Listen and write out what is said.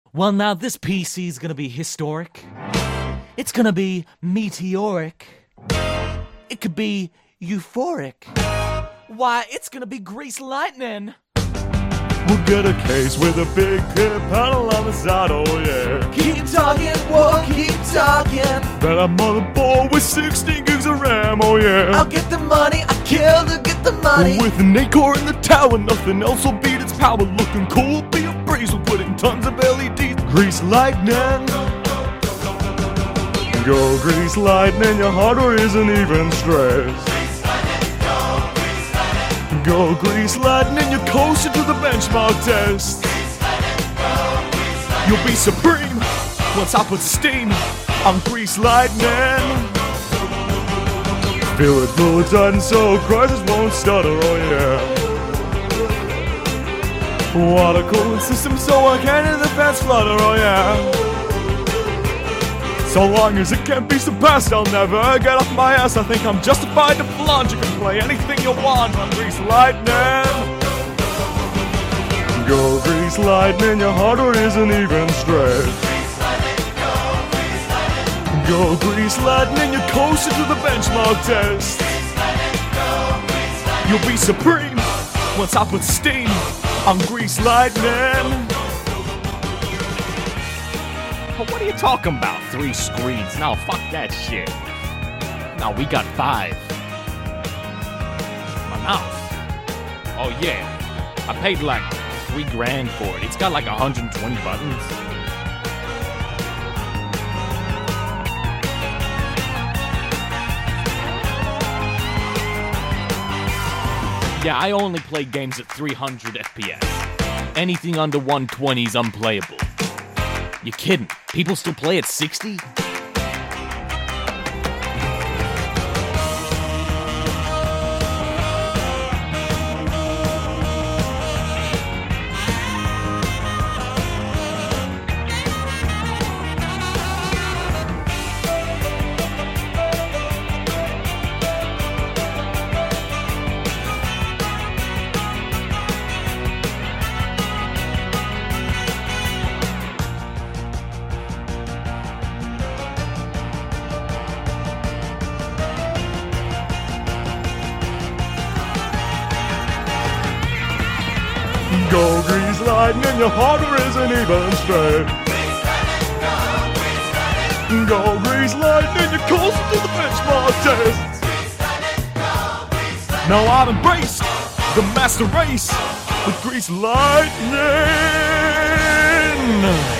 Well, now this PC's gonna be historic. It's gonna be meteoric. It could be euphoric. Why, it's gonna be grease lightning. We'll get a case with a big pip panel on the side, oh yeah. Keep talking, whoa, keep talking. Then a motherboard with 16 gigs of RAM, oh yeah. I'll get the money, I kill to get the money. With an 8-core in the tower, nothing else will beat its power. Looking cool, be a breeze, we'll put in tons of LEDs. Grease lightning. Go grease lightning, your hardware isn't even stressed. Go grease lightning, you're closer to the benchmark test. You'll be supreme once I put steam on grease lightning. Feel it blow tight and so crisis won't stutter, oh yeah. Water cooling system so I can't hear the fans flutter, oh yeah. So long as it can't be surpassed, I'll never get off my ass. I think I'm justified to flaunt. You can play anything you want on Grease Lightning. Go Grease Lightning, your hardware isn't even stressed. Go Grease Lightning, you're closer to the benchmark test. You'll be supreme once I put steam on Grease Lightning. What are you talking about? 3 screens? No, fuck that shit. No, we got 5. My mouse. Oh yeah. I paid like $3,000 for it. It's got like 120 buttons. Yeah, I only play games at 300 FPS. Anything under 120 is unplayable. You kidding? People still play at 60? Go Grease Lightning, your hardware isn't even straight. Go Grease Lightning, you're closer to the benchmark test. Now I've embraced the master race with Grease Lightning.